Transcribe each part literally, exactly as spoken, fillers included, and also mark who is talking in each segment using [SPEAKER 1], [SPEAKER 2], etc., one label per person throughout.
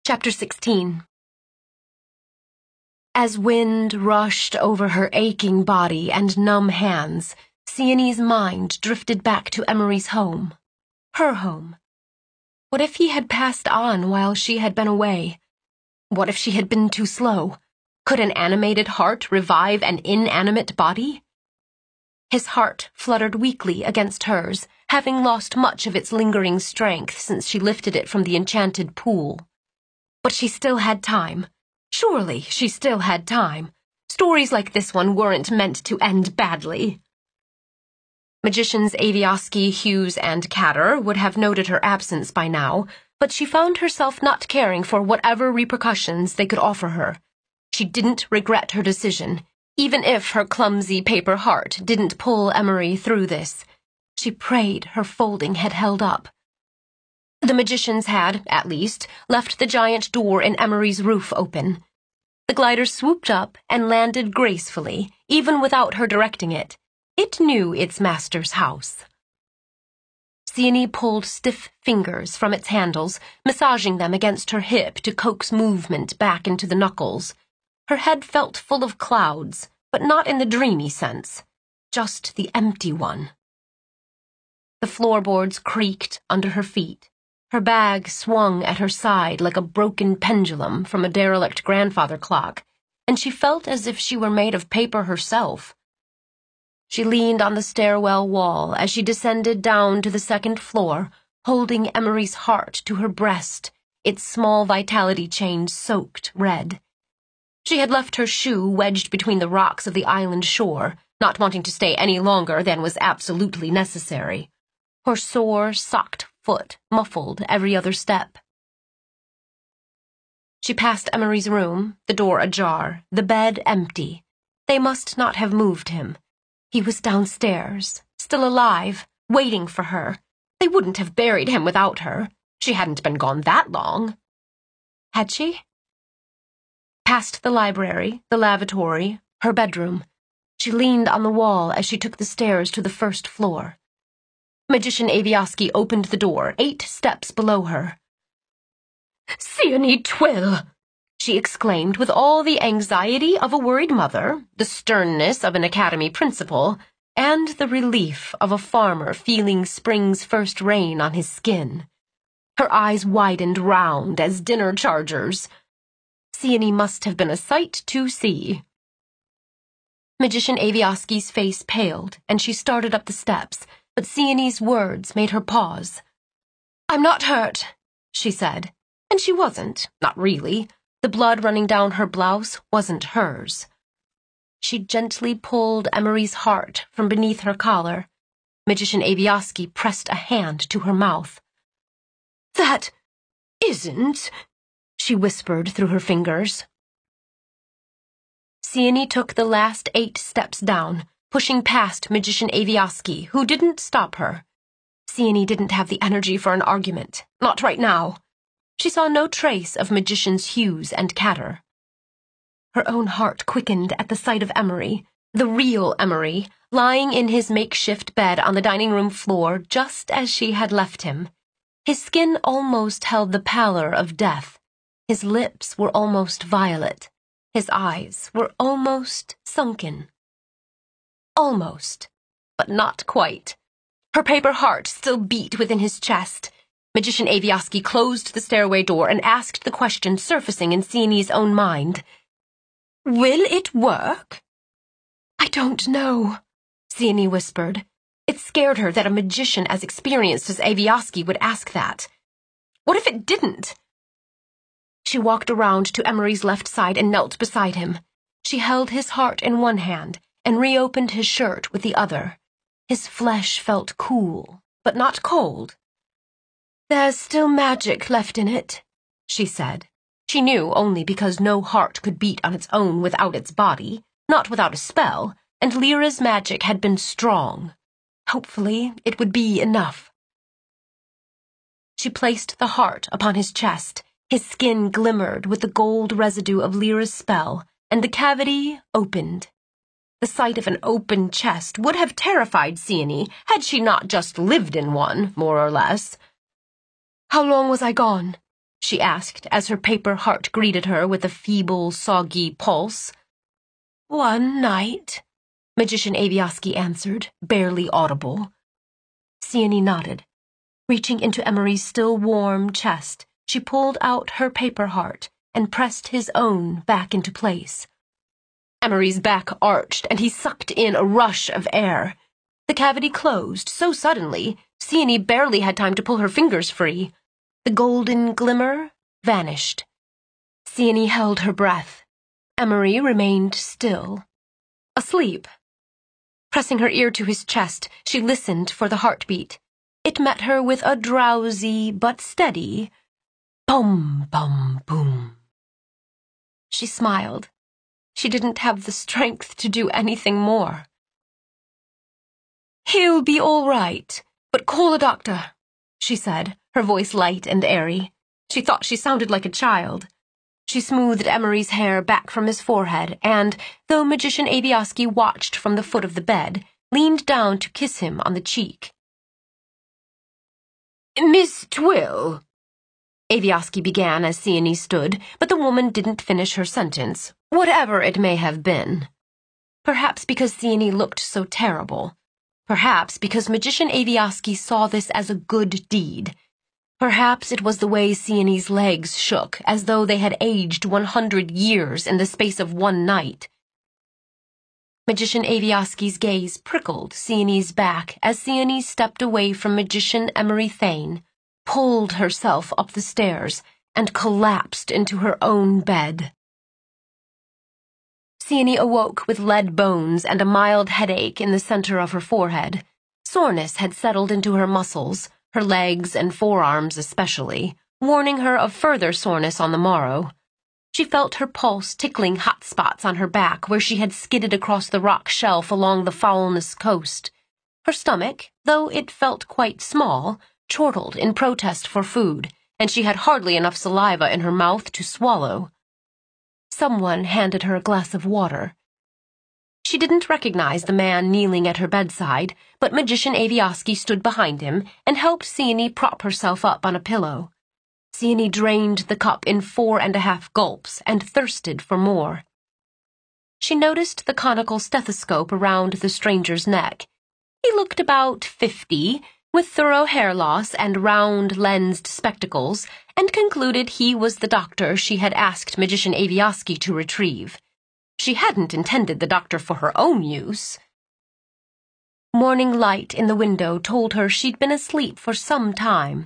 [SPEAKER 1] Chapter sixteen. As wind rushed over her aching body and numb hands, Sienne's mind drifted back to Emery's home. Her home. What if he had passed on while she had been away? What if she had been too slow? Could an animated heart revive an inanimate body? His heart fluttered weakly against hers, having lost much of its lingering strength since she lifted it from the enchanted pool. But she still had time. Surely she still had time. Stories like this one weren't meant to end badly. Magicians Avioski, Hughes, and Catter would have noted her absence by now, but she found herself not caring for whatever repercussions they could offer her. She didn't regret her decision, even if her clumsy paper heart didn't pull Emery through this. She prayed her folding had held up. The magicians had, at least, left the giant door in Emery's roof open. The glider swooped up and landed gracefully, even without her directing it. It knew its master's house. Sienne pulled stiff fingers from its handles, massaging them against her hip to coax movement back into the knuckles. Her head felt full of clouds, but not in the dreamy sense, just the empty one. The floorboards creaked under her feet. Her bag swung at her side like a broken pendulum from a derelict grandfather clock, and she felt as if she were made of paper herself. She leaned on the stairwell wall as she descended down to the second floor, holding Emery's heart to her breast, its small vitality chain soaked red. She had left her shoe wedged between the rocks of the island shore, not wanting to stay any longer than was absolutely necessary. Her sore, socked foot muffled every other step. She passed Emery's room, the door ajar, the bed empty. They must not have moved him. He was downstairs, still alive, waiting for her. They wouldn't have buried him without her. She hadn't been gone that long. Had she? Past the library, the lavatory, her bedroom. She leaned on the wall as she took the stairs to the first floor. Magician Avioski opened the door, eight steps below her. "Sienne Twill!" she exclaimed with all the anxiety of a worried mother, the sternness of an academy principal, and the relief of a farmer feeling spring's first rain on his skin. Her eyes widened round as dinner chargers. Sienne must have been a sight to see. Magician Avioski's face paled, and she started up the steps, but Sienne's words made her pause. "I'm not hurt," she said. And she wasn't, not really. The blood running down her blouse wasn't hers. She gently pulled Emery's heart from beneath her collar. Magician Avioski pressed a hand to her mouth. "That isn't," she whispered through her fingers. Sienne took the last eight steps down, pushing past Magician Avioski, who didn't stop her. Sienne didn't have the energy for an argument, not right now. She saw no trace of Magicians Hughes and Catter. Her own heart quickened at the sight of Emery, the real Emery, lying in his makeshift bed on the dining room floor just as she had left him. His skin almost held the pallor of death. His lips were almost violet. His eyes were almost sunken. Almost, but not quite. Her paper heart still beat within his chest. Magician Avioski closed the stairway door and asked the question surfacing in Sienne's own mind. "Will it work?" "I don't know," Sienne whispered. It scared her that a magician as experienced as Avioski would ask that. What if it didn't? She walked around to Emery's left side and knelt beside him. She held his heart in one hand and reopened his shirt with the other. His flesh felt cool, but not cold. "There's still magic left in it," she said. She knew only because no heart could beat on its own without its body, not without a spell, and Lyra's magic had been strong. Hopefully, it would be enough. She placed the heart upon his chest. His skin glimmered with the gold residue of Lyra's spell, and the cavity opened. The sight of an open chest would have terrified Sienne had she not just lived in one, more or less. "How long was I gone?" she asked as her paper heart greeted her with a feeble, soggy pulse. One night, Magician Avioski answered, barely audible. Sienny nodded. Reaching into Emery's still warm chest, she pulled out her paper heart and pressed his own back into place. Emery's back arched, and he sucked in a rush of air. The cavity closed so suddenly, Sienny barely had time to pull her fingers free. The golden glimmer vanished. Sienny held her breath. Emery remained still. Asleep. Pressing her ear to his chest, she listened for the heartbeat. It met her with a drowsy but steady bum, bum, boom. She smiled. She didn't have the strength to do anything more. He'll be all right, but call a doctor, she said, her voice light and airy. She thought she sounded like a child. She smoothed Emery's hair back from his forehead and, though Magician Avioski watched from the foot of the bed, leaned down to kiss him on the cheek. Miss Twill, Avioski began as Sienny stood, but the woman didn't finish her sentence, whatever it may have been. Perhaps because Sienny looked so terrible. Perhaps because Magician Avioski saw this as a good deed. Perhaps it was the way Sienny's legs shook, as though they had aged one hundred years in the space of one night. Magician Avioski's gaze prickled Sienny's back as Sienny stepped away from Magician Emery Thane, pulled herself up the stairs, and collapsed into her own bed. Sienny awoke with lead bones and a mild headache in the center of her forehead. Soreness had settled into her muscles, her legs and forearms especially, warning her of further soreness on the morrow. She felt her pulse tickling hot spots on her back where she had skidded across the rock shelf along the Foulness coast. Her stomach, though it felt quite small, chortled in protest for food, and she had hardly enough saliva in her mouth to swallow. Someone handed her a glass of water. She didn't recognize the man kneeling at her bedside, but Magician Avioski stood behind him and helped Sienny prop herself up on a pillow. Sienny drained the cup in four and a half gulps and thirsted for more. She noticed the conical stethoscope around the stranger's neck. He looked about fifty, with thorough hair loss and round-lensed spectacles, and concluded he was the doctor she had asked Magician Avioski to retrieve. She hadn't intended the doctor for her own use. Morning light in the window told her she'd been asleep for some time.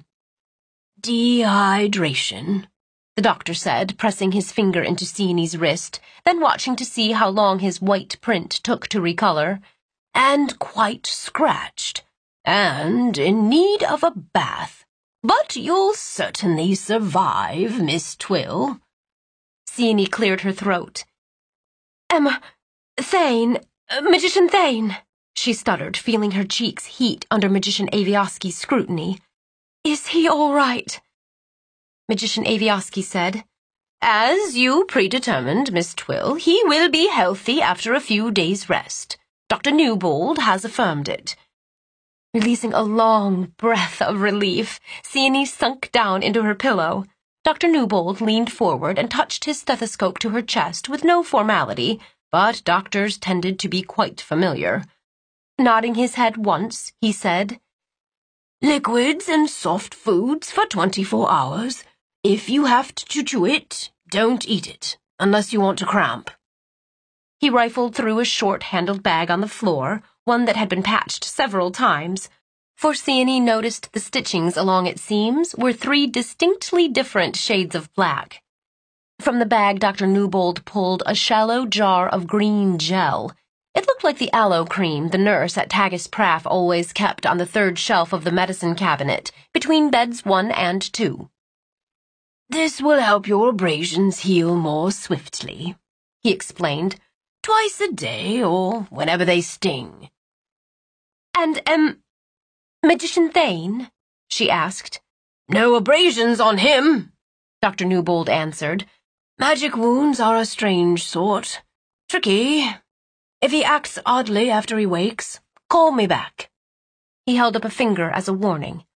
[SPEAKER 1] Dehydration, the doctor said, pressing his finger into Sienny's wrist, then watching to see how long his white print took to recolor. And quite scratched, and in need of a bath. But you'll certainly survive, Miss Twill. Sienny cleared her throat. Emma, Thane, uh, Magician Thane, she stuttered, feeling her cheeks heat under Magician Avioski's scrutiny. Is he all right? Magician Avioski said, As you predetermined, Miss Twill, he will be healthy after a few days' rest. Doctor Newbold has affirmed it. Releasing a long breath of relief, Sienny sunk down into her pillow. Doctor Newbold leaned forward and touched his stethoscope to her chest with no formality, but doctors tended to be quite familiar. Nodding his head once, he said, Liquids and soft foods for twenty-four hours. If you have to chew it, don't eat it, unless you want to cramp. He rifled through a short-handled bag on the floor, one that had been patched several times. For Sienny noticed the stitchings along its seams were three distinctly different shades of black. From the bag, Doctor Newbold pulled a shallow jar of green gel. It looked like the aloe cream the nurse at Tagus Praff always kept on the third shelf of the medicine cabinet, between beds one and two. This will help your abrasions heal more swiftly, he explained, twice a day or whenever they sting. And, um, Magician Thane? She asked. No abrasions on him, Doctor Newbold answered. Magic wounds are a strange sort. Tricky. If he acts oddly after he wakes, call me back. He held up a finger as a warning.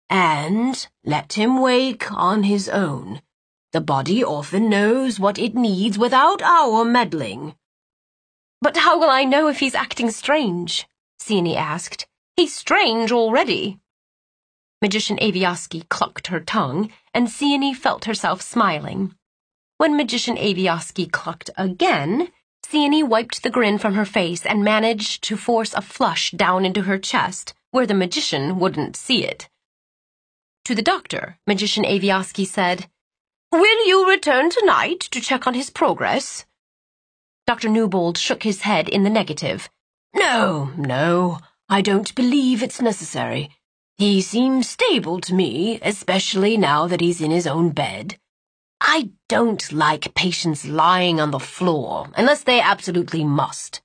[SPEAKER 2] And let him wake on his own. The body often knows what it needs without our meddling.
[SPEAKER 1] But how will I know if he's acting strange? Sieni asked. He's strange already. Magician Avioski clucked her tongue, and Sieni felt herself smiling. When Magician Avioski clucked again, Sieni wiped the grin from her face and managed to force a flush down into her chest, where the magician wouldn't see it. To the doctor, Magician Avioski said, "Will you return tonight to check on his progress?" Doctor Newbold shook his head in the negative.
[SPEAKER 2] No, no, I don't believe it's necessary. He seems stable to me, especially now that he's in his own bed. I don't like patients lying on the floor, unless they absolutely must.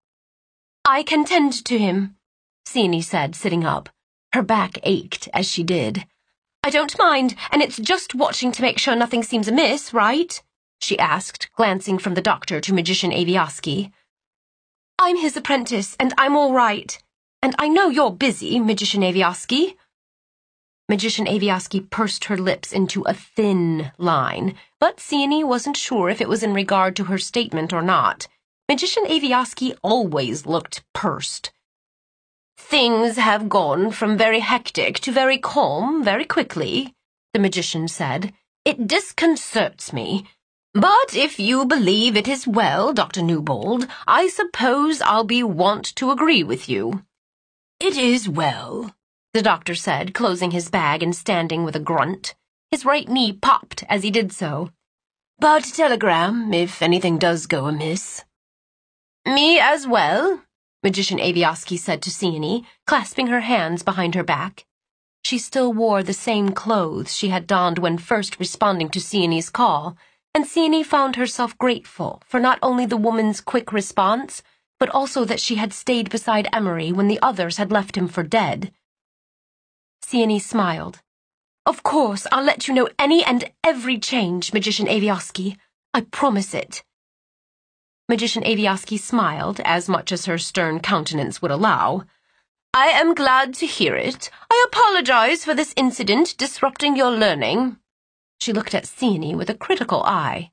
[SPEAKER 1] I can tend to him, Sieni said, sitting up. Her back ached as she did. I don't mind, and it's just watching to make sure nothing seems amiss, right? She asked, glancing from the doctor to Magician Avioski. I'm his apprentice, and I'm all right. And I know you're busy, Magician Avioski. Magician Avioski pursed her lips into a thin line, but Sieni wasn't sure if it was in regard to her statement or not. Magician Avioski always looked pursed. Things have gone from very hectic to very calm very quickly, the magician said. It disconcerts me. But if you believe it is well, Doctor Newbold, I suppose I'll be wont to agree with you.
[SPEAKER 2] It is well,
[SPEAKER 1] the doctor said, closing his bag and standing with a grunt. His right knee popped as he did so.
[SPEAKER 2] But telegram, if anything does go amiss.
[SPEAKER 1] Me as well, Magician Avioski said to Sieni, clasping her hands behind her back. She still wore the same clothes she had donned when first responding to Sieni's call, and Sieni found herself grateful for not only the woman's quick response, but also that she had stayed beside Emery when the others had left him for dead. Sieni smiled. Of course, I'll let you know any and every change, Magician Avioski. I promise it. Magician Avioski smiled, as much as her stern countenance would allow. I am glad to hear it. I apologize for this incident disrupting your learning. She looked at Sieni with a critical eye.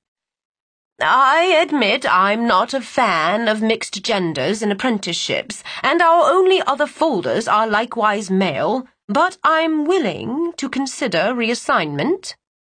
[SPEAKER 1] I admit I'm not a fan of mixed genders in apprenticeships, and our only other folders are likewise male, but I'm willing to consider reassignment.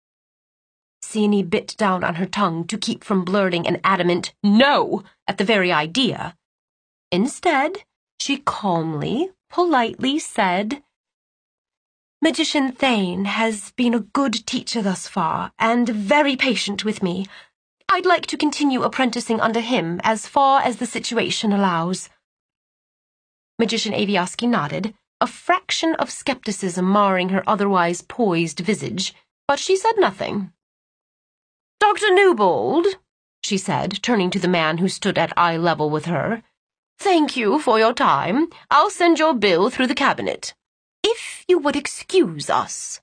[SPEAKER 1] Sieni bit down on her tongue to keep from blurting an adamant no at the very idea. Instead, she calmly, politely said, Magician Thane has been a good teacher thus far, and very patient with me. I'd like to continue apprenticing under him as far as the situation allows. Magician Avioski nodded, a fraction of skepticism marring her otherwise poised visage, but she said nothing. Doctor Newbold, she said, turning to the man who stood at eye level with her, thank you for your time. I'll send your bill through the cabinet. If you would excuse us.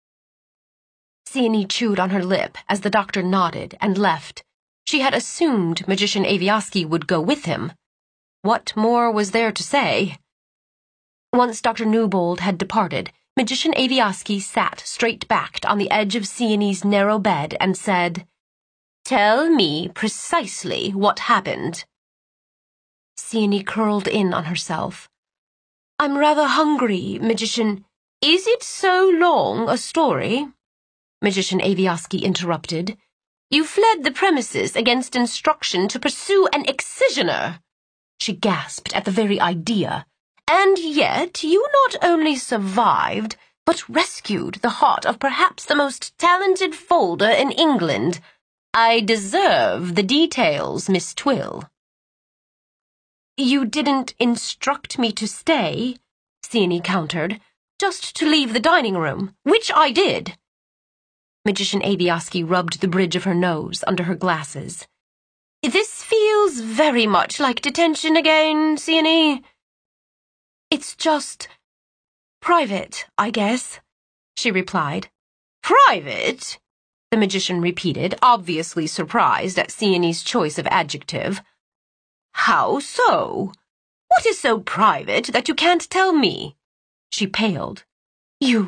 [SPEAKER 1] Sieni chewed on her lip as the doctor nodded and left. She had assumed Magician Avioski would go with him. What more was there to say? Once Doctor Newbold had departed, Magician Avioski sat straight-backed on the edge of Sieni's narrow bed and said, Tell me precisely what happened. Sieni curled in on herself. I'm rather hungry, Magician. Is it so long a story? Magician Avioski interrupted. You fled the premises against instruction to pursue an excisioner. She gasped at the very idea. And yet you not only survived, but rescued the heart of perhaps the most talented folder in England. I deserve the details, Miss Twill. You didn't instruct me to stay, Sieni countered, just to leave the dining room, which I did. Magician Avioski rubbed the bridge of her nose under her glasses. This feels very much like detention again, Sieni. It's just private, I guess, she replied. Private? The magician repeated, obviously surprised at Sieni's choice of adjective. How so? What is so private that you can't tell me? She paled. You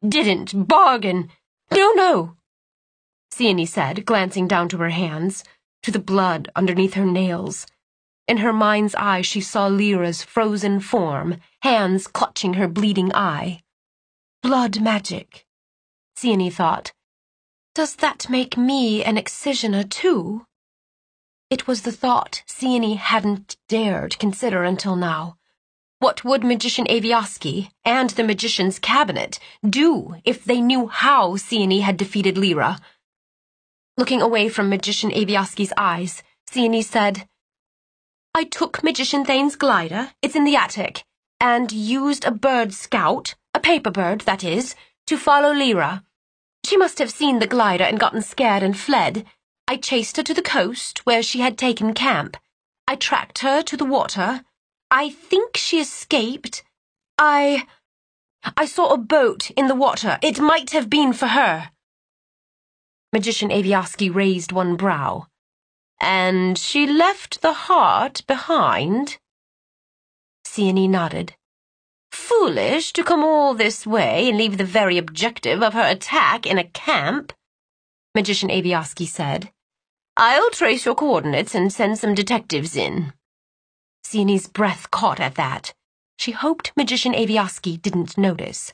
[SPEAKER 2] didn't bargain. No, no, Sienny said, glancing down to her hands, to the blood underneath her nails. In her mind's eye she saw Lyra's frozen form, hands clutching her bleeding eye. Blood magic, Sienny thought. Does that make me an excisioner too? It was the thought Sienny hadn't dared consider until now. What would Magician Avioski and the Magician's Cabinet do if they knew how Sienny had defeated Lyra? Looking away from Magician Avioski's eyes, Sienny said, I took Magician Thane's glider, it's in the attic, and used a bird scout, a paper bird, that is, to follow Lyra. She must have seen the glider and gotten scared and fled. I chased her to the coast, where she had taken camp. I tracked her to the water. I think she escaped. I... I saw a boat in the water. It might have been for her. Magician Avioski raised one brow. And she left the heart behind? Sienny nodded. Foolish to come all this way and leave the very objective of her attack in a camp, Magician Avioski said. I'll trace your coordinates and send some detectives in. Sienny's breath caught at that. She hoped Magician Avioski didn't notice.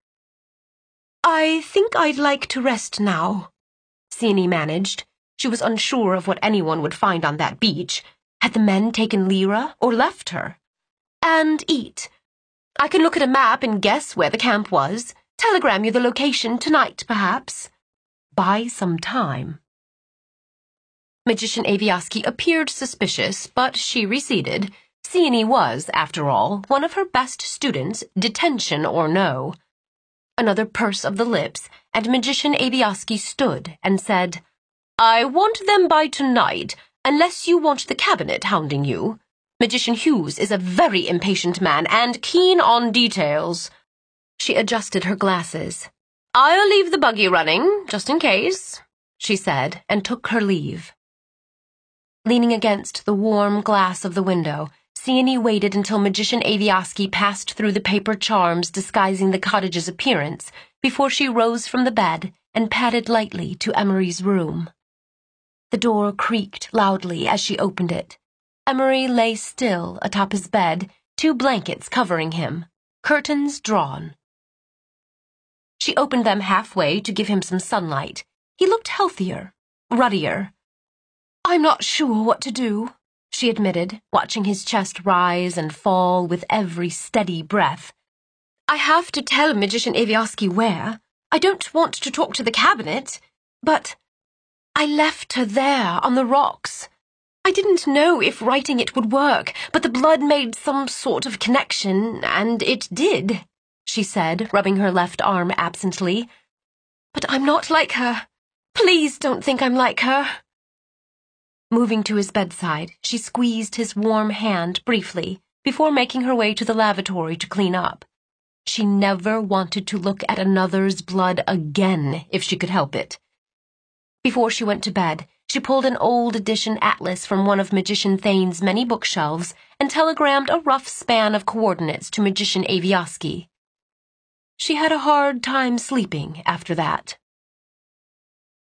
[SPEAKER 2] I think I'd like to rest now, Sienny managed. She was unsure of what anyone would find on that beach. Had the men taken Lyra or left her? And eat. I can look at a map and guess where the camp was. Telegram you the location tonight, perhaps. Buy some time. Magician Avioski appeared suspicious, but she receded. Sienny was, after all, one of her best students, detention or no. Another purse of the lips, and Magician Avioski stood and said, I want them by tonight, unless you want the cabinet hounding you. Magician Hughes is a very impatient man and keen on details. She adjusted her glasses. I'll leave the buggy running, just in case, she said, and took her leave. Leaning against the warm glass of the window, Sienny waited until Magician Avioski passed through the paper charms disguising the cottage's appearance before she rose from the bed and padded lightly to Emery's room. The door creaked loudly as she opened it. Emery lay still atop his bed, two blankets covering him, curtains drawn. She opened them halfway to give him some sunlight. He looked healthier, ruddier. I'm not sure what to do, she admitted, watching his chest rise and fall with every steady breath. I have to tell Magician Avioski where. I don't want to talk to the cabinet, but I left her there on the rocks. I didn't know if writing it would work, but the blood made some sort of connection, and it did, she said, rubbing her left arm absently. But I'm not like her. Please don't think I'm like her. Moving to his bedside, she squeezed his warm hand briefly before making her way to the lavatory to clean up. She never wanted to look at another's blood again if she could help it. Before she went to bed, she pulled an old edition atlas from one of Magician Thane's many bookshelves and telegrammed a rough span of coordinates to Magician Avioski. She had a hard time sleeping after that.